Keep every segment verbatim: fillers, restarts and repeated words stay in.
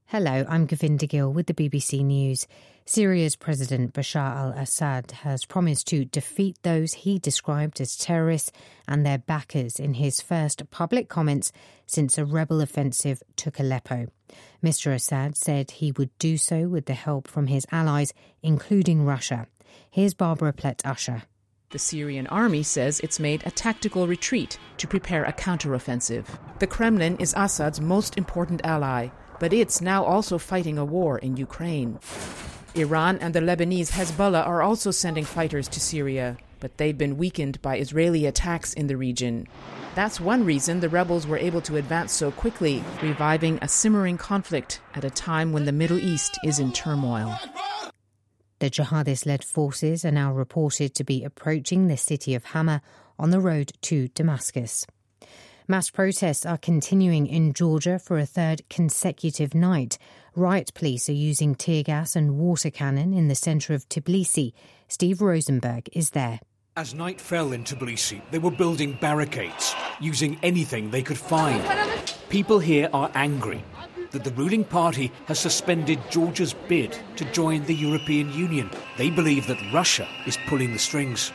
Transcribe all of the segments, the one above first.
Hello, I'm Govinda Gill with the B B C News. Syria's President Bashar al-Assad has promised to defeat those he described as terrorists and their backers in his first public comments since a rebel offensive took Aleppo. Mister Assad said he would do so with the help from his allies, including Russia. Here's Barbara Plett-Usher. The Syrian army says it's made a tactical retreat to prepare a counteroffensive. The Kremlin is Assad's most important ally, but it's now also fighting a war in Ukraine. Iran and the Lebanese Hezbollah are also sending fighters to Syria, but they've been weakened by Israeli attacks in the region. That's one reason the rebels were able to advance so quickly, reviving a simmering conflict at a time when the Middle East is in turmoil. The jihadist-led forces are now reported to be approaching the city of Hama on the road to Damascus. Mass protests are continuing in Georgia for a third consecutive night. Riot police are using tear gas and water cannon in the centre of Tbilisi. Steve Rosenberg is there. As night fell in Tbilisi, they were building barricades, using anything they could find. People here are angry that the ruling party has suspended Georgia's bid to join the European Union. They believe that Russia is pulling the strings.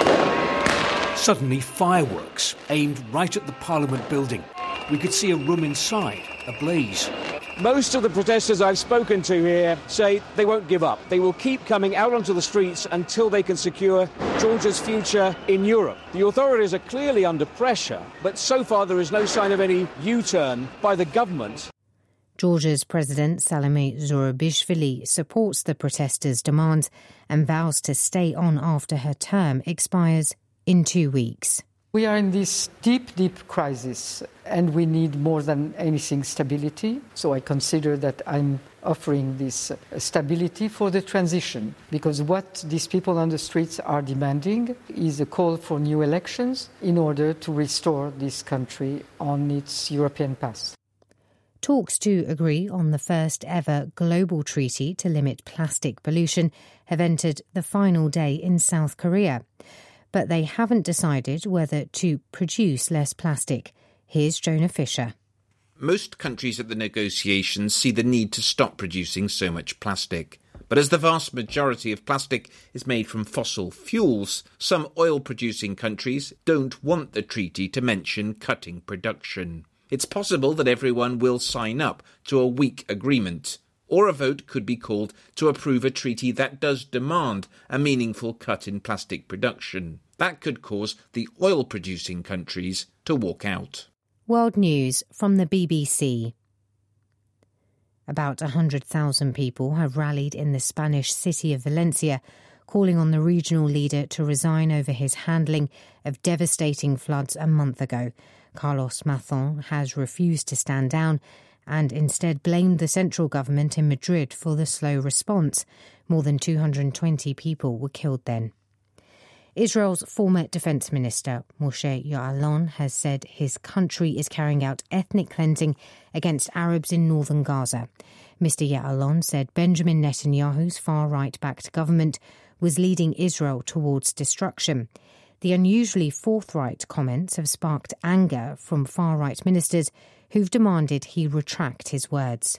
Suddenly, fireworks aimed right at the Parliament building. We could see a room inside ablaze. Most of the protesters I've spoken to here say they won't give up. They will keep coming out onto the streets until they can secure Georgia's future in Europe. The authorities are clearly under pressure, but so far there is no sign of any U-turn by the government. Georgia's President Salome Zurabishvili supports the protesters' demands and vows to stay on after her term expires in two weeks. We are in this deep, deep crisis, and we need more than anything stability. So I consider that I'm offering this stability for the transition, because what these people on the streets are demanding is a call for new elections in order to restore this country on its European path. Talks to agree on the first ever global treaty to limit plastic pollution have entered the final day in South Korea. But they haven't decided whether to produce less plastic. Here's Jonah Fisher. Most countries at the negotiations see the need to stop producing so much plastic. But as the vast majority of plastic is made from fossil fuels, some oil-producing countries don't want the treaty to mention cutting production. It's possible that everyone will sign up to a weak agreement, or a vote could be called to approve a treaty that does demand a meaningful cut in plastic production. That could cause the oil-producing countries to walk out. World News from the B B C. About one hundred thousand people have rallied in the Spanish city of Valencia, calling on the regional leader to resign over his handling of devastating floods a month ago. Carlos Mazón has refused to stand down and instead blamed the central government in Madrid for the slow response. More than two hundred twenty people were killed then. Israel's former defence minister, Moshe Ya'alon, has said his country is carrying out ethnic cleansing against Arabs in northern Gaza. Mister Ya'alon said Benjamin Netanyahu's far-right-backed government was leading Israel towards destruction. The unusually forthright comments have sparked anger from far-right ministers who've demanded he retract his words.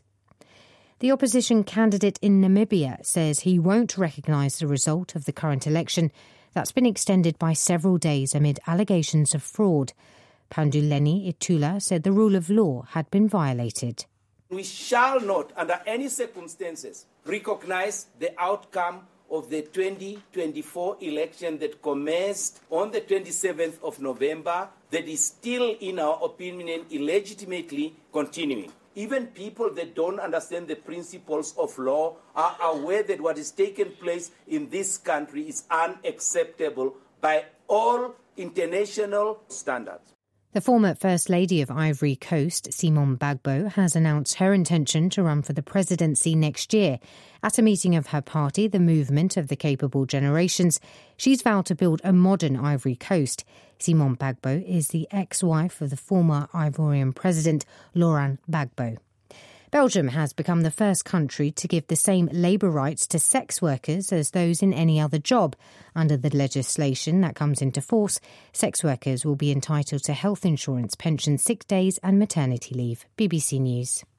The opposition candidate in Namibia says he won't recognise the result of the current election that's been extended by several days amid allegations of fraud. Panduleni Itula said the rule of law had been violated. We shall not, under any circumstances, recognise the outcome of the twenty twenty-four election that commenced on the twenty-seventh of November, that is still, in our opinion, illegitimately continuing. Even people that don't understand the principles of law are aware that what is taking place in this country is unacceptable by all international standards. The former First Lady of Ivory Coast, Simone Bagbo, has announced her intention to run for the presidency next year. At a meeting of her party, the Movement of the Capable Generations, she's vowed to build a modern Ivory Coast. Simone Bagbo is the ex-wife of the former Ivorian president, Laurent Gbagbo. Belgium has become the first country to give the same labour rights to sex workers as those in any other job. Under the legislation that comes into force, sex workers will be entitled to health insurance, pension, sick days and maternity leave. B B C News.